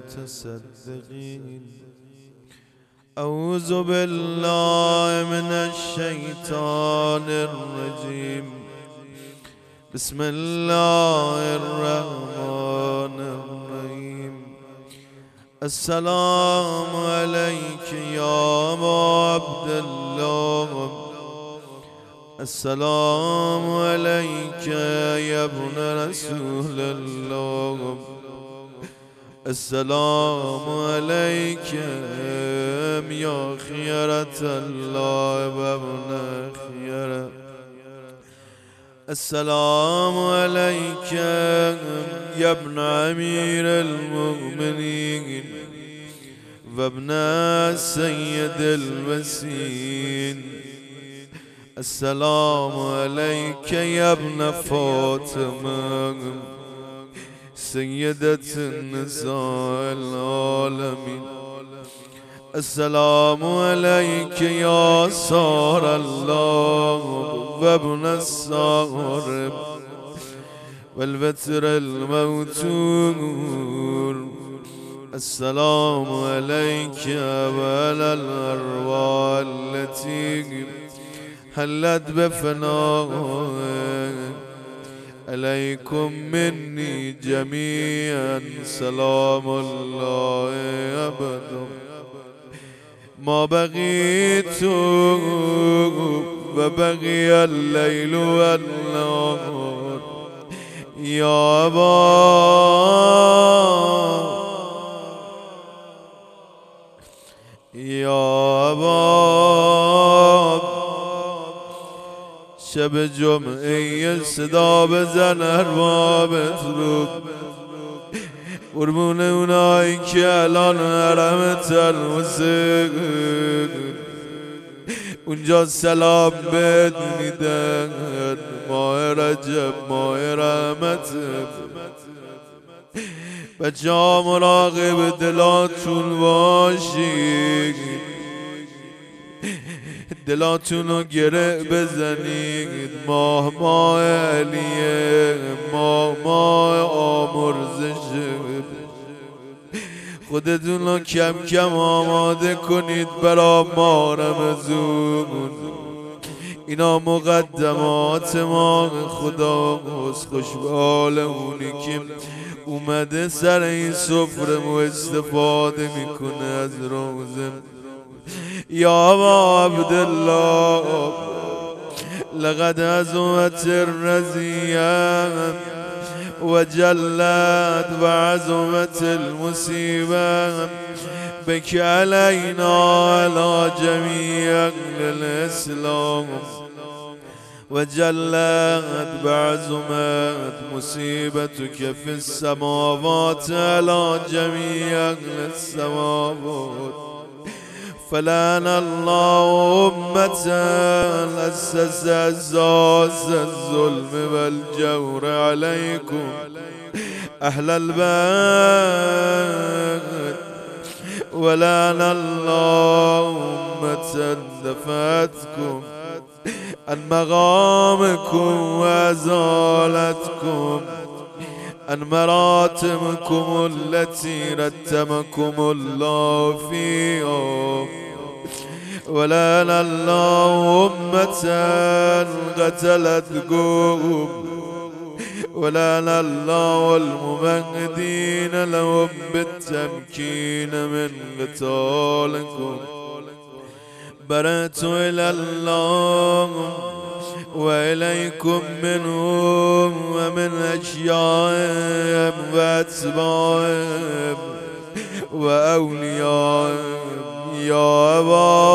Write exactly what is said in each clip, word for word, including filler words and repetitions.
المتصدقين. أعوذ بالله من الشيطان الرجيم. بسم الله الرحمن الرحيم. السلام عليك يا أبا عبد الله. السلام عليك يا ابن رسول الله. السلام عليك يا خيرة الله وابن خيرة. السلام عليك يا ابن أمير المؤمنين وابن سيد المسين. السلام عليك يا ابن فاطمة سيدة النساء العالمين. السلام عليك يا سار الله وابن السار والبتر الموتور. السلام عليك وعلى الأرواح التي هلت بفنائك. عليكم مني جميعا سلام الله أبدا ما بقيت وبقي الليل والنهار. يا أبا يا أبا شب جمعه صدا بزن اربابت رو قربون اونایی که الان حرم تلمسه اونجا سلام بد میدن. ماه رجب ماه رحمت بچه ها مراقب دلاتون باشید. دلاتونو گره بزنید. ماه ماه علیه، ماه ماه آمرزشه. خودتونو کم کم آماده کنید برا ماه رمضان. اینا مقدمات ما خداست. خوش به حال اونی که اومده سر این سفره و استفاده میکنه از روزه. يا أبا عبد الله لقد عزمت الرزية وجلت وعزمت المصيبة بك علينا على جميع أهل الإسلام. وجلت بعزمت مصيبتك في السماوات على جميع أهل السماوات. فلعن الله أمة أسس أساس الظلم والجور عليكم أهل البيت. ولعن الله أمة دفعتكم عن مقامكم وأزالتكم عن مراتبكم التي رتبكم الله فيها. ولعن الله أمة قتلتكم. ولعن الله الممهدين لهم بالتمكين من قتالكم. برأت إلى الله وإليكم منهم ومن أشيائهم وأتباعهم وأوليائهم. يا أبا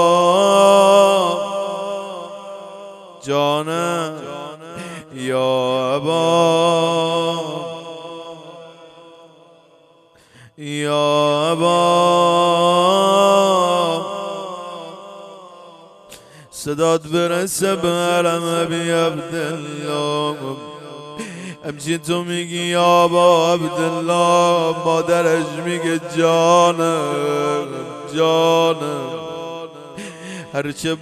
جانا يا أبا يا أبا صدات برسه به حرم ابی عبدالله. همچین تو میگی یا با عبدالله، مادرش میگه جانم جانم. هرچه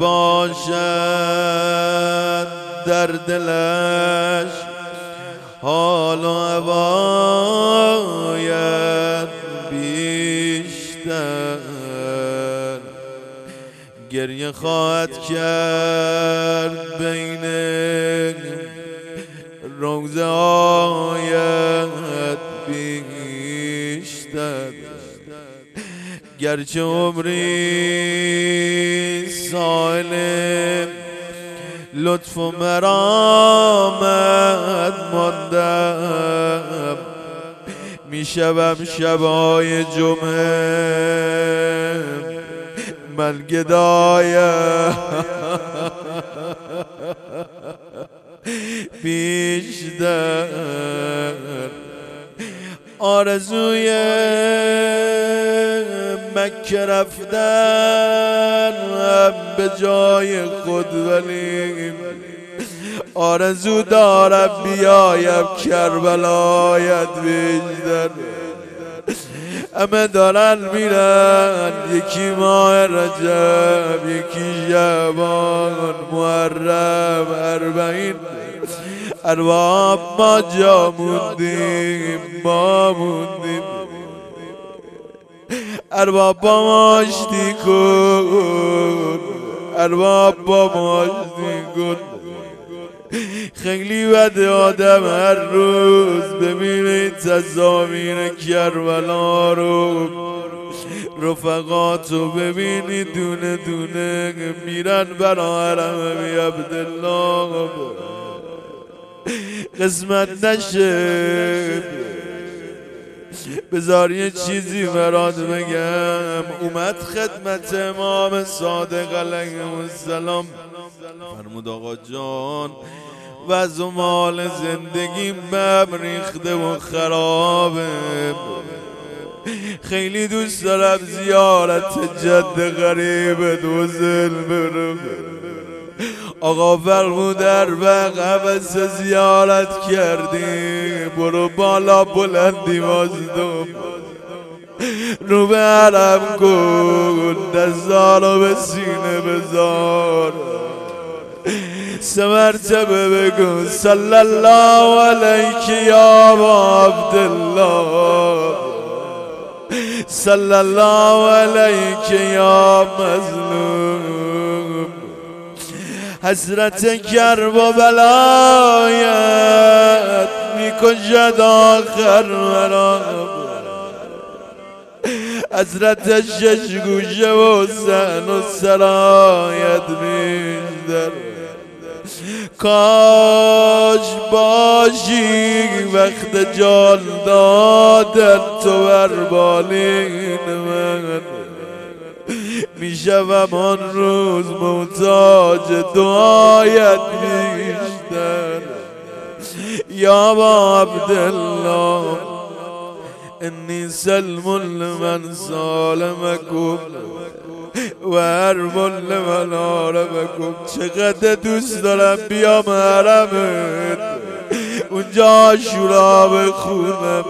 باشد در دلش حال و هوایت گریه خواهد کرد بین روزه هایت بیشتر، گرچه عمری سائل لطف و مرامت ماندم، میشوم شبای جمعه من گدایم بیشتر. آرزوی مکه رفتن هم به جای خود، ولی آرزو دارم بیایم کربلایت بیشتر. همه دارن میرن، یکی ماه رجب، یکی شعبان، محرم، اربعین، ارباب ما جا موندیم، ما موندیم. ارباب با ما آشتی کن، ارباب با ما آشتی کن. خیلی بده آدم هر روز ببینه تصاویر کربلا رو، رفقاتو ببینی دونه دونه میرن برا حرم بی عبدالله. قسمت نشه. بذار یه چیزی برات بگم. اومد خدمت امام صادق علیه السلام، فرمود آقا جان وضع و مال زندگیم بهم ریخته و خرابه، خیلی دوست دارم زیارت جد غریب دوزل برم. آقا فرمود در بقبس زیارت کردی، برو بالا بلندی بازدم، رو به حرم کن، دستارو به سینه بذار، سه مرتبه بگو صلی الله علیک یا ابا عبدالله، صلی الله علیک یا مظلوم. حسرت کرب و بلایت میکشد آخر مرا، حضرت شش گوشه و سن و سرایت بیشتر. کاش باشی وقت جان دادن تو بر بالین من، میشوم آن روز محتاج دعایت بیشتر. یا با عبدالله انی سلم لمن سالمکم و حرب لمن حاربکم. چقدر دوست دارم بیام حرمت، اونجا عاشورا بخونم،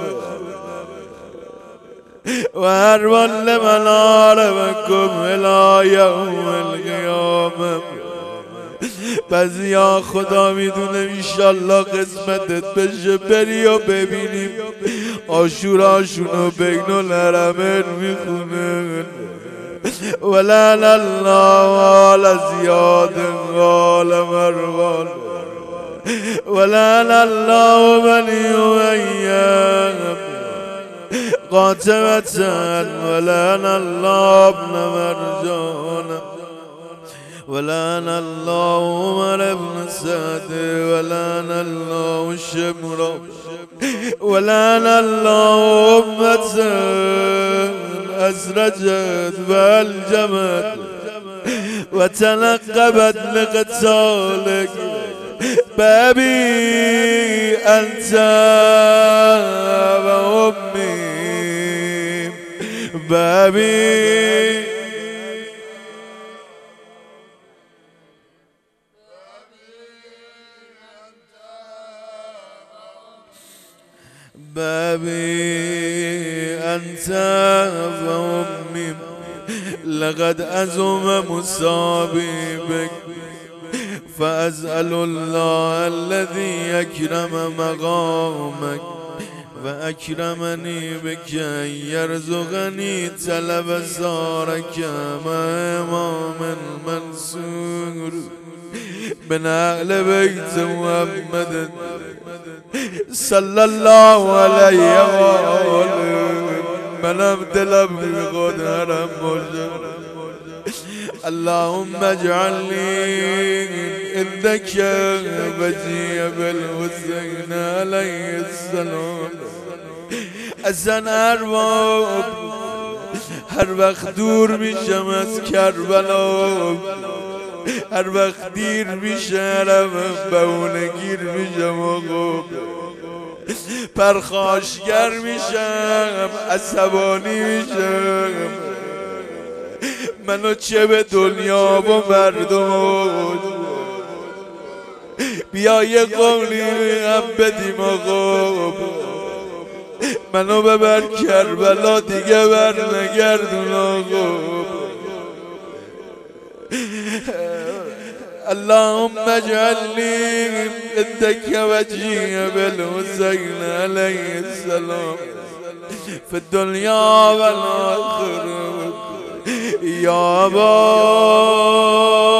و حرب لمن حاربکم الی یوم القیامه. پس یا خدا میدونه انشالله قسمتت بشه بری و ببینیم عاشوراشونو بین الحرمین میخونن. ولعن الله على زیاد قال مروان، ولعن الله من یؤیم قاتبة، ولعن الله ابن مرجان، ولعن الله عمر بن سعد، ولعن الله شمرا، ولعن الله أمة أسرجت والجمت وتنقبت لقتالك. بابي أنت وأمي، بابي بابي أنت وأمي. لقد أزم مصابي بك، فأسأل الله الذي يكرم مقامك و اکرمنی بک یرزقنی طلب زارک امام المنصور من اهل بیت محمد صلی الله علیه و آله. منم دلم میخواد حرم باشم. اللهم اجعلنی عندك وجیه بالحسین علیه السلام. اصلا هر وقت هر وقت دور میشم از کربلا، هر وقت دیر میشم بهونه گیر میشم آقا، پرخاشگر میشم، عصبانی میشم. منو چه به دنیا و مردم، بیا یه قولی هم بدیم آقا، منو ببر کربلا دیگه بر نگردون آقا. اللهم اجعلني عندك وجيه بالحسين عليه السلام في الدنيا والآخرة يا أبا